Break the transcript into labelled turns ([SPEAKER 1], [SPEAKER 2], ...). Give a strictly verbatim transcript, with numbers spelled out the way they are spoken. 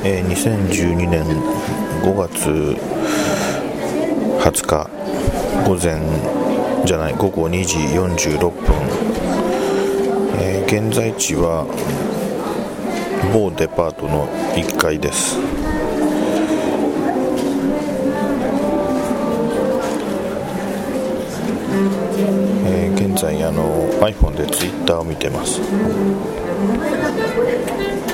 [SPEAKER 1] えー、にせんじゅうにねんごがつはつか午前じゃない午後にじよんじゅうろっぷん、えー、現在地は某デパートのいっかいです。えー、現在あの iPhone で Twitter を見てます。